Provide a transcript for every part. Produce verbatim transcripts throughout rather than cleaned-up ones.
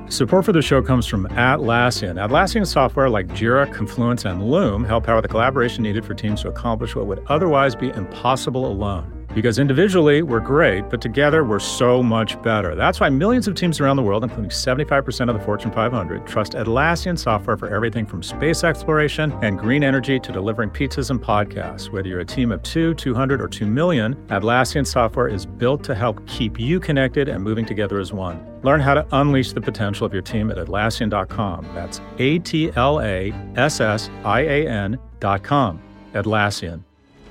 Support for the show comes from Atlassian. Atlassian software like Jira, Confluence, and Loom help power the collaboration needed for teams to accomplish what would otherwise be impossible alone. Because individually, we're great, but together, we're so much better. That's why millions of teams around the world, including seventy-five percent of the Fortune five hundred, trust Atlassian software for everything from space exploration and green energy to delivering pizzas and podcasts. Whether you're a team of two, two hundred, or two million, Atlassian software is built to help keep you connected and moving together as one. Learn how to unleash the potential of your team at Atlassian dot com. That's A T L A S S I A N dot com. Atlassian.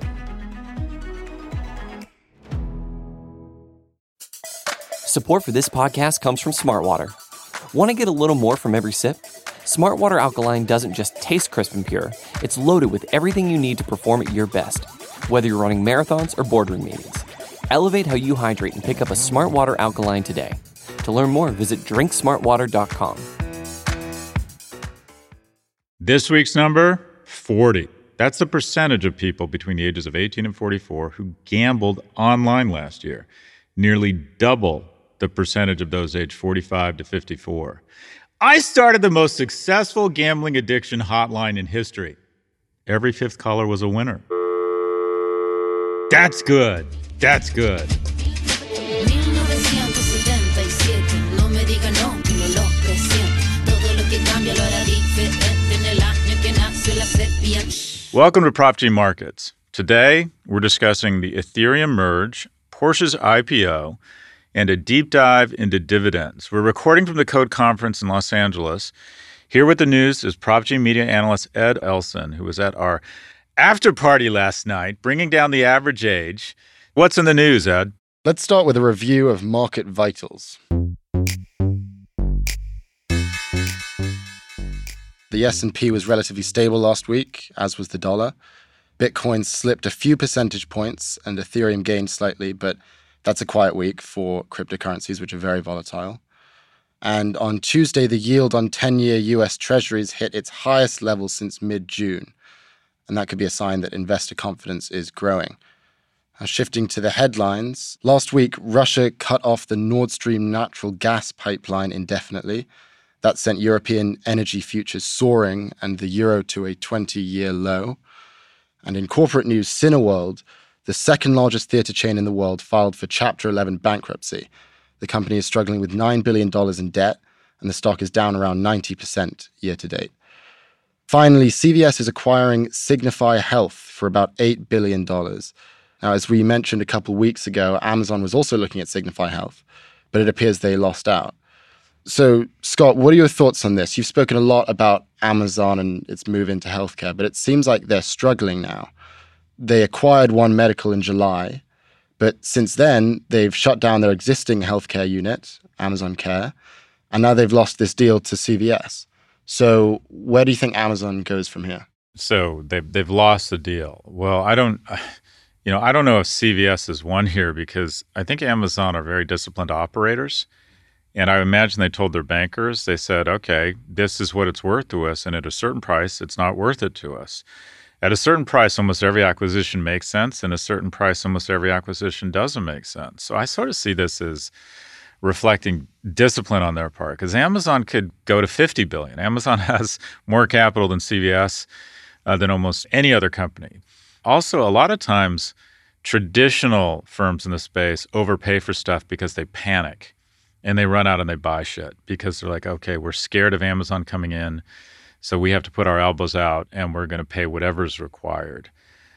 Support for this podcast comes from Smartwater. Want to get a little more from every sip? Smartwater Alkaline doesn't just taste crisp and pure. It's loaded with everything you need to perform at your best, whether you're running marathons or boardroom meetings. Elevate how you hydrate and pick up a Smartwater Alkaline today. To learn more, visit drink smart water dot com. This week's number, forty. That's the percentage of people between the ages of eighteen and forty-four who gambled online last year. Nearly double the percentage of those aged forty-five to fifty-four. I started the most successful gambling addiction hotline in history. Every fifth caller was a winner. That's good. That's good. Welcome to Prop G Markets. Today, we're discussing the Ethereum merge, Porsche's I P O, and a deep dive into dividends. We're recording from the Code Conference in Los Angeles. Here with the news is Prop G media analyst Ed Elson, who was at our after party last night, bringing down the average age. What's in the news, Ed? Let's start with a review of market vitals. The S and P was relatively stable last week, as was the dollar. Bitcoin slipped a few percentage points and Ethereum gained slightly, but that's a quiet week for cryptocurrencies, which are very volatile. And on Tuesday, the yield on ten-year U S Treasuries hit its highest level since mid-June. And that could be a sign that investor confidence is growing. Now, shifting to the headlines, last week, Russia cut off the Nord Stream natural gas pipeline indefinitely. That sent European energy futures soaring and the euro to a twenty-year low. And in corporate news, Cineworld, the second largest theater chain in the world, filed for Chapter eleven bankruptcy. The company is struggling with nine billion dollars in debt, and the stock is down around ninety percent year to date. Finally, C V S is acquiring Signify Health for about eight billion dollars. Now, as we mentioned a couple weeks ago, Amazon was also looking at Signify Health, but it appears they lost out. So, Scott, what are your thoughts on this? You've spoken a lot about Amazon and its move into healthcare, but it seems like they're struggling now. They acquired One Medical in July, but since then, they've shut down their existing healthcare unit, Amazon Care, and now they've lost this deal to C V S. So where do you think Amazon goes from here? So they've, they've lost the deal. Well, I don't, you know, I don't know if C V S is one here because I think Amazon are very disciplined operators. And I imagine they told their bankers, they said, okay, this is what it's worth to us. And at a certain price, it's not worth it to us. At a certain price, almost every acquisition makes sense. And a certain price, almost every acquisition doesn't make sense. So I sort of see this as reflecting discipline on their part because Amazon could go to fifty billion dollars. Amazon has more capital than C V S, uh, than almost any other company. Also, a lot of times, traditional firms in the space overpay for stuff because they panic. And they run out and they buy shit because they're like, okay, we're scared of Amazon coming in, so we have to put our elbows out and we're going to pay whatever's required.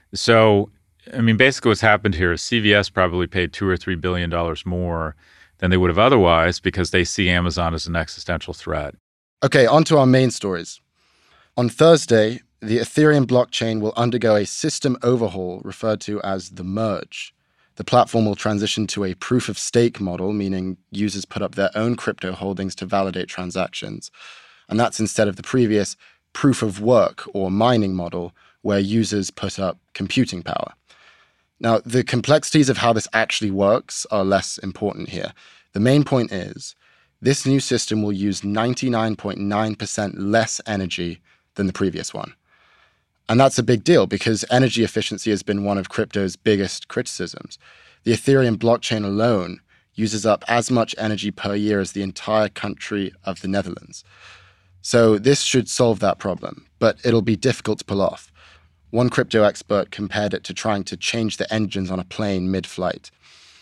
So, I mean, basically what's happened here is C V S probably paid two or three billion dollars more than they would have otherwise because they see Amazon as an existential threat. Okay, on to our main stories. On Thursday, the Ethereum blockchain will undergo a system overhaul referred to as the merge. The platform will transition to a proof-of-stake model, meaning users put up their own crypto holdings to validate transactions. And that's instead of the previous proof-of-work or mining model, where users put up computing power. Now, the complexities of how this actually works are less important here. The main point is, this new system will use ninety-nine point nine percent less energy than the previous one. And that's a big deal because energy efficiency has been one of crypto's biggest criticisms. The Ethereum blockchain alone uses up as much energy per year as the entire country of the Netherlands. So this should solve that problem, but it'll be difficult to pull off. One crypto expert compared it to trying to change the engines on a plane mid-flight.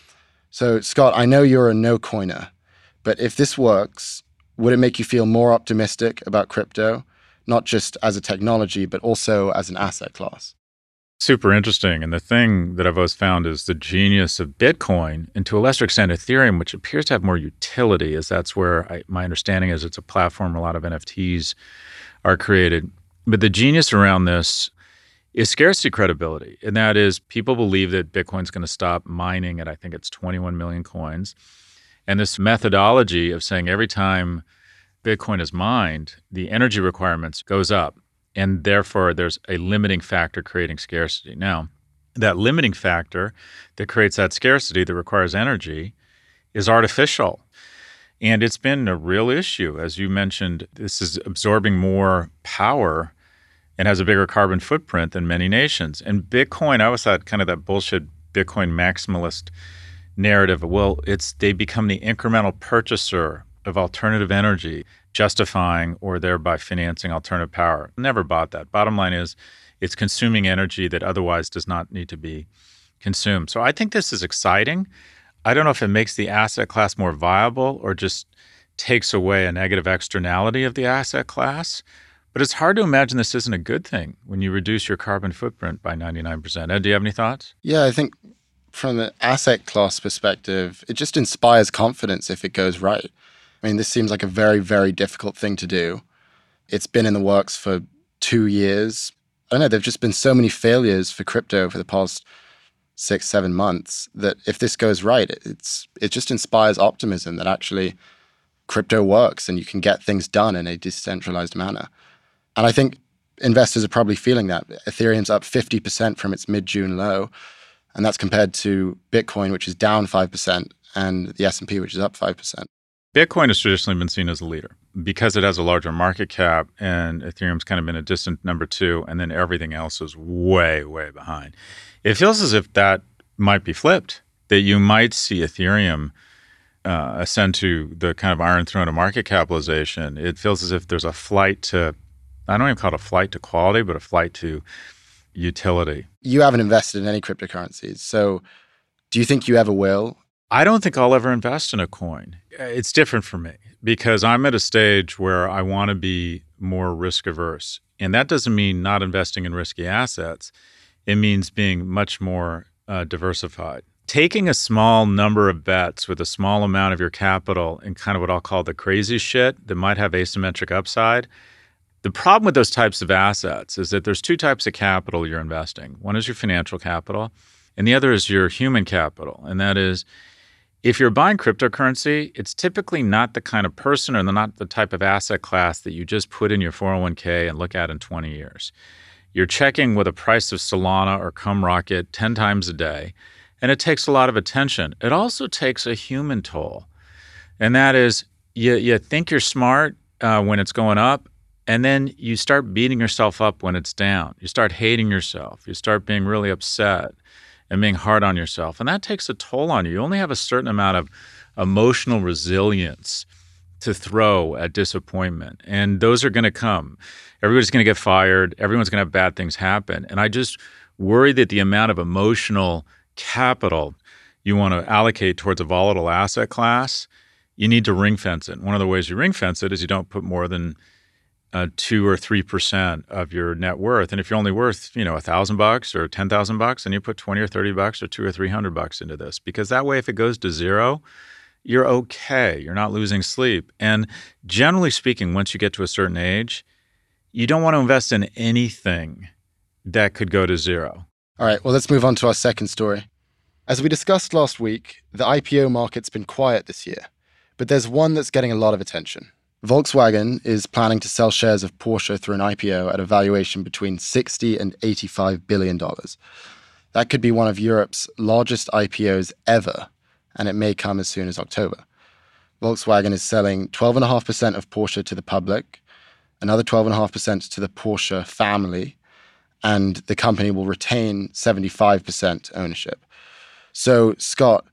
So, Scott, I know you're a no-coiner, but if this works, would it make you feel more optimistic about crypto, not just as a technology, but also as an asset class? Super interesting. And the thing that I've always found is the genius of Bitcoin, and to a lesser extent Ethereum, which appears to have more utility, as that's where I, my understanding is it's a platform where a lot of N F Ts are created. But the genius around this is scarcity credibility. And that is people believe that Bitcoin's going to stop mining at, I think it's twenty-one million coins. And this methodology of saying every time Bitcoin is mined, the energy requirements goes up. And therefore, there's a limiting factor creating scarcity. Now, that limiting factor that creates that scarcity that requires energy is artificial. And it's been a real issue. As you mentioned, this is absorbing more power and has a bigger carbon footprint than many nations. And Bitcoin, I always thought kind of that bullshit Bitcoin maximalist narrative, well, it's they become the incremental purchaser of alternative energy, justifying or thereby financing alternative power. Never bought that. Bottom line is it's consuming energy that otherwise does not need to be consumed. So I think this is exciting. I don't know if it makes the asset class more viable or just takes away a negative externality of the asset class. But it's hard to imagine this isn't a good thing when you reduce your carbon footprint by ninety-nine percent. Ed, do you have any thoughts? Yeah, I think from the asset class perspective, it just inspires confidence if it goes right. I mean, this seems like a very, very difficult thing to do. It's been in the works for two years. I don't know, there've just been so many failures for crypto for the past six, seven months that if this goes right, it's it just inspires optimism that actually crypto works and you can get things done in a decentralized manner. And I think investors are probably feeling that. Ethereum's up fifty percent from its mid-June low, and that's compared to Bitcoin, which is down five percent, and the S and P, which is up five percent. Bitcoin has traditionally been seen as a leader because it has a larger market cap, and Ethereum's kind of been a distant number two, and then everything else is way, way behind. It feels as if that might be flipped, that you might see Ethereum uh, ascend to the kind of iron throne of market capitalization. It feels as if there's a flight to, I don't even call it a flight to quality, but a flight to utility. You haven't invested in any cryptocurrencies, so do you think you ever will? I don't think I'll ever invest in a coin. It's different for me because I'm at a stage where I want to be more risk averse. And that doesn't mean not investing in risky assets. It means being much more uh, diversified. Taking a small number of bets with a small amount of your capital in kind of what I'll call the crazy shit that might have asymmetric upside. The problem with those types of assets is that there's two types of capital you're investing. One is your financial capital, and the other is your human capital. And that is, if you're buying cryptocurrency, it's typically not the kind of person or not the type of asset class that you just put in your four oh one k and look at in twenty years. You're checking with a price of Solana or CumRocket ten times a day, and it takes a lot of attention. It also takes a human toll, and that is you, you think you're smart uh, when it's going up, and then you start beating yourself up when it's down. You start hating yourself. You start being really upset and being hard on yourself. And that takes a toll on you. You only have a certain amount of emotional resilience to throw at disappointment. And those are going to come. Everybody's going to get fired. Everyone's going to have bad things happen. And I just worry that the amount of emotional capital you want to allocate towards a volatile asset class, you need to ring fence it. One of the ways you ring fence it is you don't put more than Uh, two or three percent of your net worth, and if you're only worth, you know, a thousand bucks or ten thousand bucks, and you put twenty or thirty bucks or two or three hundred bucks into this, because that way, if it goes to zero, you're okay. You're not losing sleep. And generally speaking, once you get to a certain age, you don't want to invest in anything that could go to zero. All right. Well, let's move on to our second story. As we discussed last week, the I P O market's been quiet this year, but there's one that's getting a lot of attention. Volkswagen is planning to sell shares of Porsche through an I P O at a valuation between sixty and eighty-five billion dollars. That could be one of Europe's largest I P Os ever, and it may come as soon as October. Volkswagen is selling twelve point five percent of Porsche to the public, another twelve point five percent to the Porsche family, and the company will retain seventy-five percent ownership. So, Scott,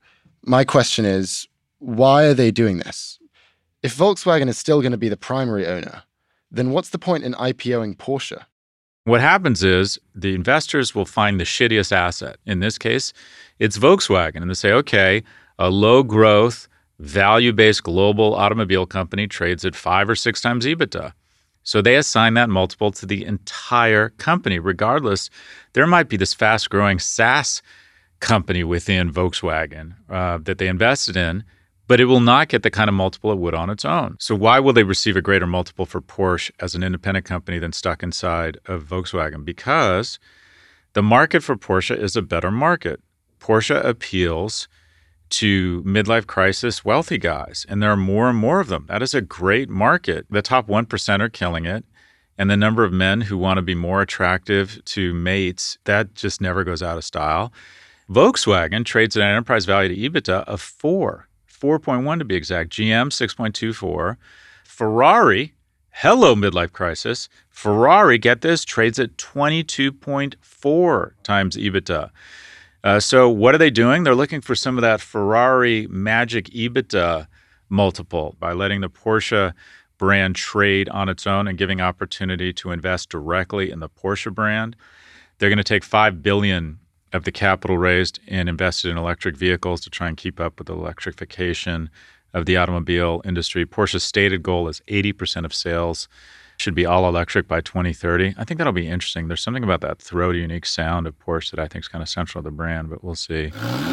My question is, why are they doing this? If Volkswagen is still going to be the primary owner, then what's the point in IPOing Porsche? What happens is the investors will find the shittiest asset. In this case, it's Volkswagen. And they say, okay, a low growth, value-based global automobile company trades at five or six times EBITDA. So they assign that multiple to the entire company. Regardless, there might be this fast-growing SaaS company within Volkswagen uh, that they invested in, but it will not get the kind of multiple it would on its own. So why will they receive a greater multiple for Porsche as an independent company than stuck inside of Volkswagen? Because the market for Porsche is a better market. Porsche appeals to midlife crisis wealthy guys, and there are more and more of them. That is a great market. The top one percent are killing it, and the number of men who want to be more attractive to mates, that just never goes out of style. Volkswagen trades at an enterprise value to EBITDA of four, four point one to be exact. G M, six point two four. Ferrari, hello midlife crisis. Ferrari, get this, trades at twenty-two point four times EBITDA. Uh, so what are they doing? They're looking for some of that Ferrari magic EBITDA multiple by letting the Porsche brand trade on its own and giving opportunity to invest directly in the Porsche brand. They're going to take five billion dollars of the capital raised and invested in electric vehicles to try and keep up with the electrification of the automobile industry. Porsche's stated goal is eighty percent of sales should be all electric by twenty thirty. I think that'll be interesting. There's something about that throaty, unique sound of Porsche that I think is kind of central to the brand, but we'll see.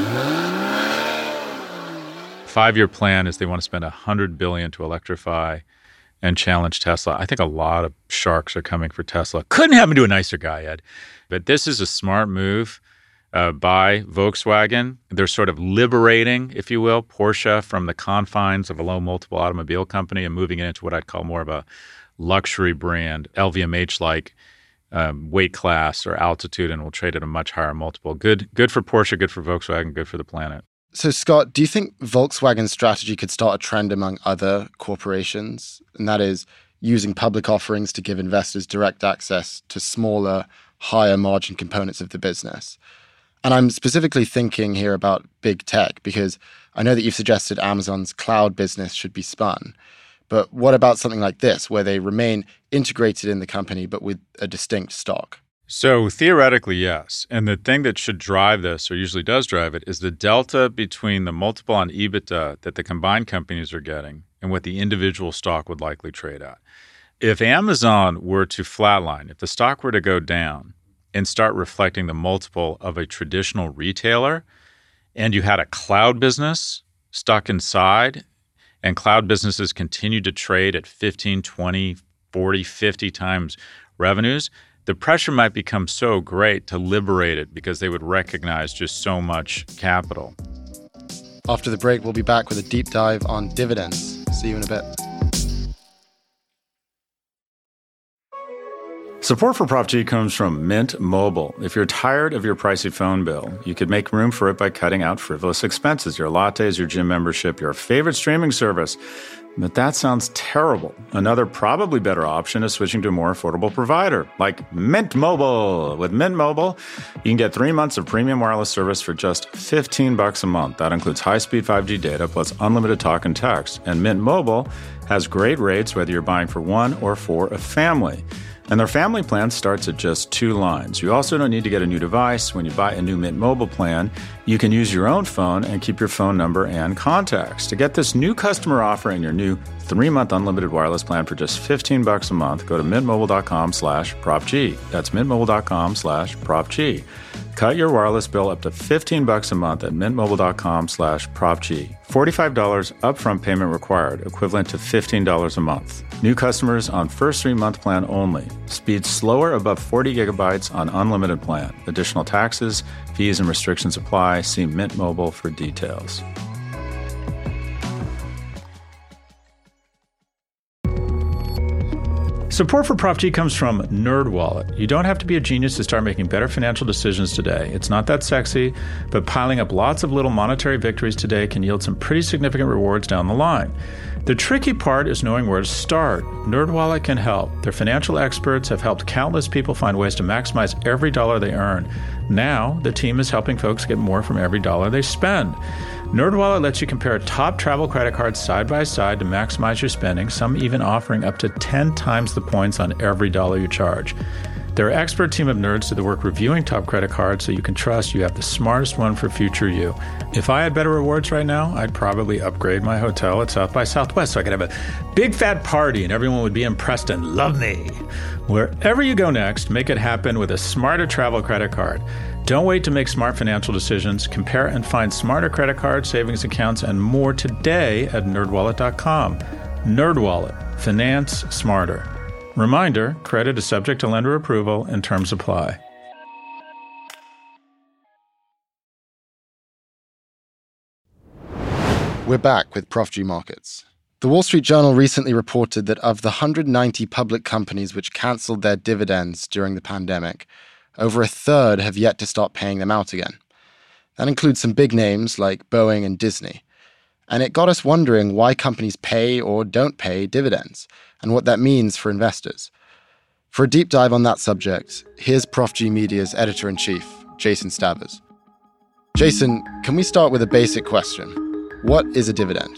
Five-year plan is they want to spend one hundred billion dollars to electrify and challenge Tesla. I think a lot of sharks are coming for Tesla. Couldn't happen to a nicer guy, Ed. But this is a smart move uh, by Volkswagen. They're sort of liberating, if you will, Porsche from the confines of a low multiple automobile company and moving it into what I'd call more of a luxury brand, L V M H-like um, weight class or altitude, and will trade at a much higher multiple. Good, good for Porsche, good for Volkswagen, good for the planet. So, Scott, do you think Volkswagen's strategy could start a trend among other corporations? And that is using public offerings to give investors direct access to smaller, higher margin components of the business. And I'm specifically thinking here about big tech, because I know that you've suggested Amazon's cloud business should be spun. But what about something like this, where they remain integrated in the company, but with a distinct stock? So theoretically, yes. And the thing that should drive this, or usually does drive it, is the delta between the multiple on EBITDA that the combined companies are getting and what the individual stock would likely trade at. If Amazon were to flatline, if the stock were to go down and start reflecting the multiple of a traditional retailer, and you had a cloud business stuck inside, and cloud businesses continue to trade at fifteen, twenty, forty, fifty times revenues, the pressure might become so great to liberate it because they would recognize just so much capital. After the break, we'll be back with a deep dive on dividends. See you in a bit. Support for Prop G comes from Mint Mobile. If you're tired of your pricey phone bill, you could make room for it by cutting out frivolous expenses, your lattes, your gym membership, your favorite streaming service. But that sounds terrible. Another probably better option is switching to a more affordable provider, like Mint Mobile. With Mint Mobile, you can get three months of premium wireless service for just fifteen bucks a month. That includes high-speed five G data plus unlimited talk and text. And Mint Mobile has great rates whether you're buying for one or for a family. And their family plan starts at just two lines. You also don't need to get a new device. When you buy a new Mint Mobile plan, you can use your own phone and keep your phone number and contacts. To get this new customer offer and your new three-month unlimited wireless plan for just fifteen bucks a month, go to mintmobile.com slash PropG. That's mintmobile.com slash PropG. Cut your wireless bill up to fifteen bucks a month at mintmobile.com slash PropG. forty-five dollars upfront payment required, equivalent to fifteen dollars a month. New customers on first three-month plan only. Speed slower above forty gigabytes on unlimited plan. Additional taxes, fees, and restrictions apply. See Mint Mobile for details. Support for Prop G comes from NerdWallet. You don't have to be a genius to start making better financial decisions today. It's not that sexy, but piling up lots of little monetary victories today can yield some pretty significant rewards down the line. The tricky part is knowing where to start. NerdWallet can help. Their financial experts have helped countless people find ways to maximize every dollar they earn. Now, the team is helping folks get more from every dollar they spend. NerdWallet lets you compare top travel credit cards side by side to maximize your spending, some even offering up to ten times the points on every dollar you charge. Their expert team of nerds do the work reviewing top credit cards so you can trust you have the smartest one for future you. If I had better rewards right now, I'd probably upgrade my hotel at South by Southwest so I could have a big fat party and everyone would be impressed and love me. Wherever you go next, make it happen with a smarter travel credit card. Don't wait to make smart financial decisions. Compare and find smarter credit cards, savings accounts, and more today at nerd wallet dot com. NerdWallet. Finance smarter. Reminder, credit is subject to lender approval and terms apply. We're back with Prof G Markets. The Wall Street Journal recently reported that of the one hundred ninety public companies which canceled their dividends during the pandemic, over a third have yet to start paying them out again. That includes some big names like Boeing and Disney. And it got us wondering why companies pay or don't pay dividends, and what that means for investors. For a deep dive on that subject, here's Prof G Media's editor-in-chief, Jason Stavers. Jason, can we start with a basic question? What is a dividend?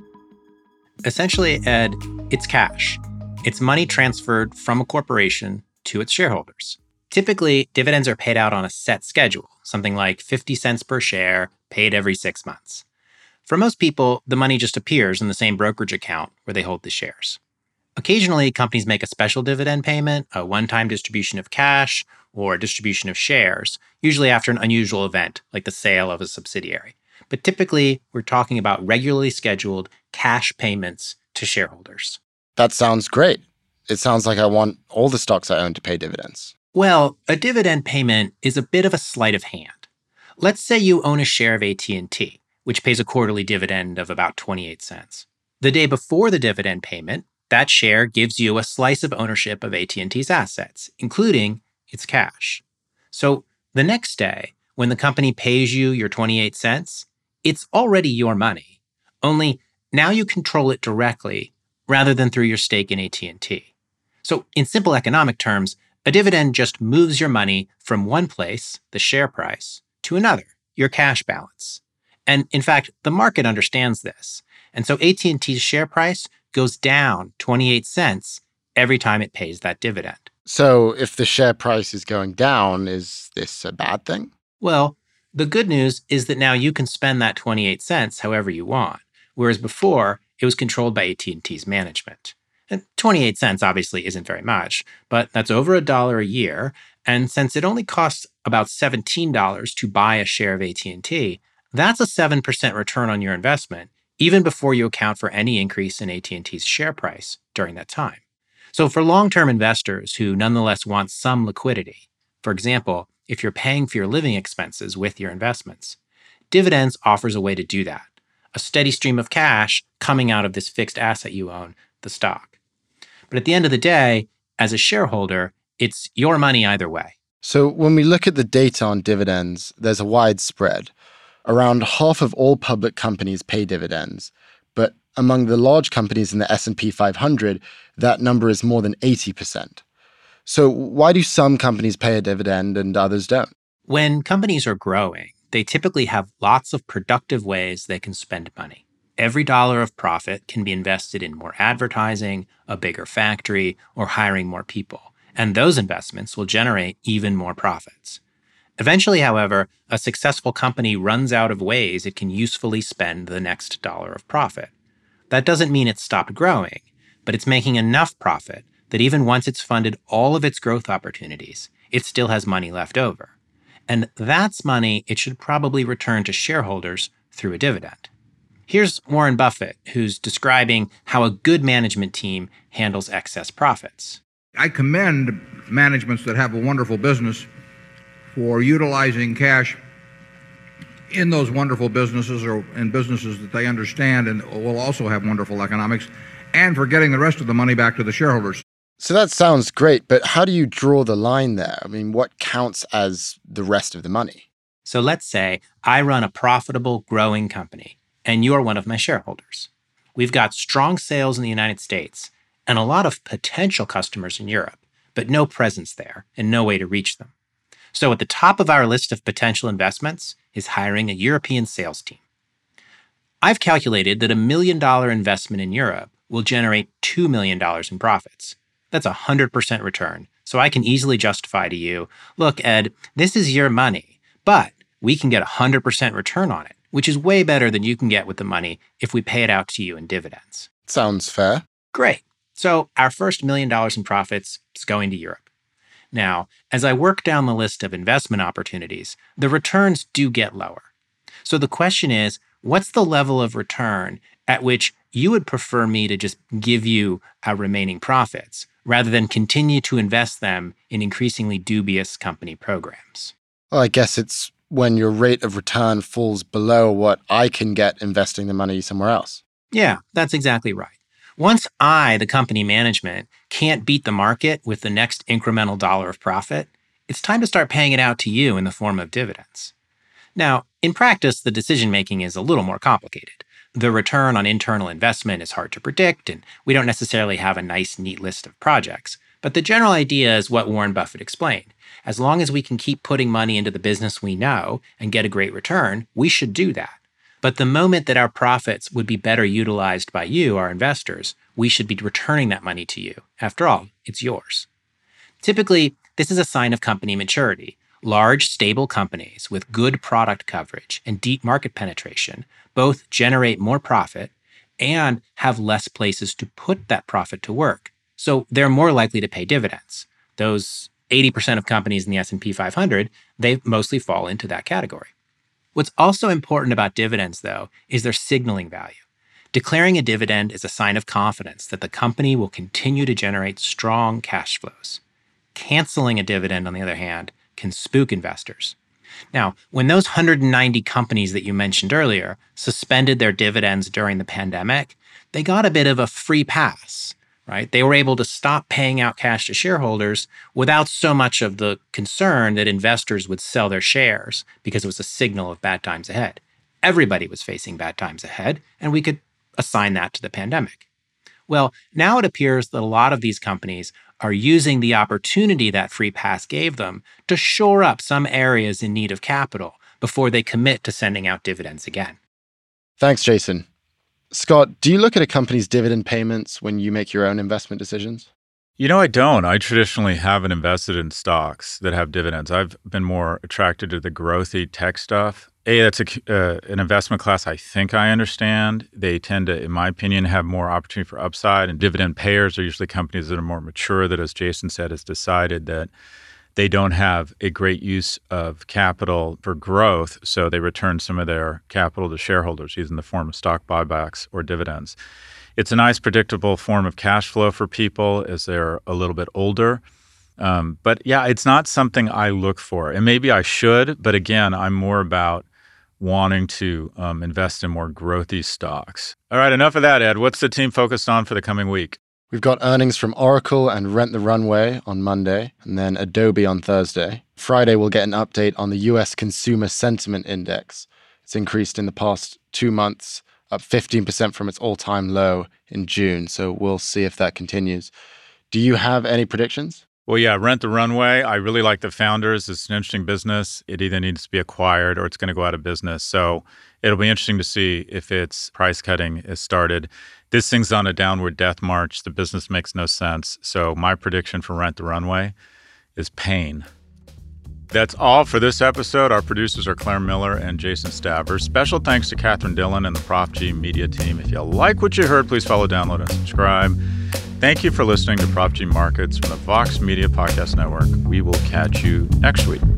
Essentially, Ed, it's cash. It's money transferred from a corporation to its shareholders. Typically, dividends are paid out on a set schedule, something like fifty cents per share, paid every six months. For most people, the money just appears in the same brokerage account where they hold the shares. Occasionally, companies make a special dividend payment, a one-time distribution of cash, or a distribution of shares, usually after an unusual event, like the sale of a subsidiary. But typically, we're talking about regularly scheduled cash payments to shareholders. That sounds great. It sounds like I want all the stocks I own to pay dividends. Well, a dividend payment is a bit of a sleight of hand. Let's say you own a share of A T and T, which pays a quarterly dividend of about twenty-eight cents. The day before the dividend payment, that share gives you a slice of ownership of A T and T's assets, including its cash. So the next day, when the company pays you your twenty-eight cents, it's already your money. Only now you control it directly rather than through your stake in A T and T. So in simple economic terms, a dividend just moves your money from one place, the share price, to another, your cash balance. And in fact, the market understands this. And so A T and T's share price goes down twenty-eight cents every time it pays that dividend. So if the share price is going down, is this a bad thing? Well, the good news is that now you can spend that twenty-eight cents however you want, whereas before it was controlled by A T and T's management. And twenty-eight cents obviously isn't very much, but that's over a dollar a year. And since it only costs about seventeen dollars to buy a share of A T and T, that's a seven percent return on your investment, even before you account for any increase in A T and T's share price during that time. So for long-term investors who nonetheless want some liquidity, for example, if you're paying for your living expenses with your investments, dividends offers a way to do that, a steady stream of cash coming out of this fixed asset you own, the stock. But at the end of the day, as a shareholder, it's your money either way. So when we look at the data on dividends, there's a wide spread. Around half of all public companies pay dividends, but among the large companies in the S and P five hundred, that number is more than eighty percent. So why do some companies pay a dividend and others don't? When companies are growing, they typically have lots of productive ways they can spend money. Every dollar of profit can be invested in more advertising, a bigger factory, or hiring more people. And those investments will generate even more profits. Eventually, however, a successful company runs out of ways it can usefully spend the next dollar of profit. That doesn't mean it's stopped growing, but it's making enough profit that even once it's funded all of its growth opportunities, it still has money left over. And that's money it should probably return to shareholders through a dividend. Here's Warren Buffett, who's describing how a good management team handles excess profits. I commend managements that have a wonderful business for utilizing cash in those wonderful businesses or in businesses that they understand and will also have wonderful economics, and for getting the rest of the money back to the shareholders. So that sounds great, but how do you draw the line there? I mean, what counts as the rest of the money? So let's say I run a profitable, growing company, and you're one of my shareholders. We've got strong sales in the United States and a lot of potential customers in Europe, but no presence there and no way to reach them. So at the top of our list of potential investments is hiring a European sales team. I've calculated that a million dollar investment in Europe will generate two million dollars in profits. That's a one hundred percent return. So I can easily justify to you, look, Ed, this is your money, but we can get a one hundred percent return on it, which is way better than you can get with the money if we pay it out to you in dividends. Sounds fair. Great. So our first million dollars in profits is going to Europe. Now, as I work down the list of investment opportunities, the returns do get lower. So the question is, what's the level of return at which you would prefer me to just give you our remaining profits rather than continue to invest them in increasingly dubious company programs? Well, I guess it's when your rate of return falls below what I can get investing the money somewhere else. Yeah, that's exactly right. Once I, the company management, can't beat the market with the next incremental dollar of profit, it's time to start paying it out to you in the form of dividends. Now, in practice, the decision-making is a little more complicated. The return on internal investment is hard to predict, and we don't necessarily have a nice, neat list of projects. But the general idea is what Warren Buffett explained. As long as we can keep putting money into the business we know and get a great return, we should do that. But the moment that our profits would be better utilized by you, our investors, we should be returning that money to you. After all, it's yours. Typically, this is a sign of company maturity. Large, stable companies with good product coverage and deep market penetration both generate more profit and have less places to put that profit to work. So they're more likely to pay dividends. Those eighty percent of companies in the S and P five hundred, they mostly fall into that category. What's also important about dividends, though, is their signaling value. Declaring a dividend is a sign of confidence that the company will continue to generate strong cash flows. Canceling a dividend, on the other hand, can spook investors. Now, when those one hundred ninety companies that you mentioned earlier suspended their dividends during the pandemic, they got a bit of a free pass, right? They were able to stop paying out cash to shareholders without so much of the concern that investors would sell their shares because it was a signal of bad times ahead. Everybody was facing bad times ahead, and we could assign that to the pandemic. Well, now it appears that a lot of these companies are using the opportunity that free pass gave them to shore up some areas in need of capital before they commit to sending out dividends again. Thanks, Jason. Scott, do you look at a company's dividend payments when you make your own investment decisions? You know, I don't. I traditionally haven't invested in stocks that have dividends. I've been more attracted to the growthy tech stuff. A, that's a, uh, an investment class I think I understand. They tend to, in my opinion, have more opportunity for upside. And dividend payers are usually companies that are more mature that, as Jason said, has decided that they don't have a great use of capital for growth, so they return some of their capital to shareholders, either in the form of stock buybacks or dividends. It's a nice, predictable form of cash flow for people as they're a little bit older. Um, but yeah, it's not something I look for. And maybe I should, but again, I'm more about wanting to um, invest in more growthy stocks. All right, enough of that, Ed. What's the team focused on for the coming week? We've got earnings from Oracle and Rent the Runway on Monday, and then Adobe on Thursday. Friday, we'll get an update on the U S Consumer Sentiment Index. It's increased in the past two months, up fifteen percent from its all-time low in June, so we'll see if that continues. Do you have any predictions? Well, yeah, Rent the Runway. I really like the founders. It's an interesting business. It either needs to be acquired or it's going to go out of business. So it'll be interesting to see if its price cutting is started. This thing's on a downward death march. The business makes no sense. So my prediction for Rent the Runway is pain. That's all for this episode. Our producers are Claire Miller and Jason Stavers. Special thanks to Catherine Dillon and the Prof G Media team. If you like what you heard, please follow, download, and subscribe. Thank you for listening to Prof G Markets from the Vox Media Podcast Network. We will catch you next week.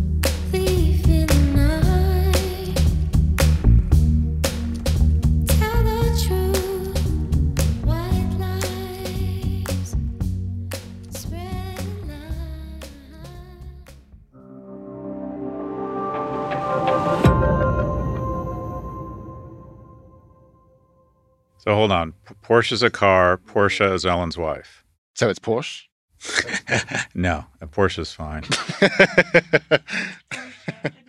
So hold on. Porsche's a car. Portia is Ellen's wife. So it's Porsche? No, a Porsche's fine.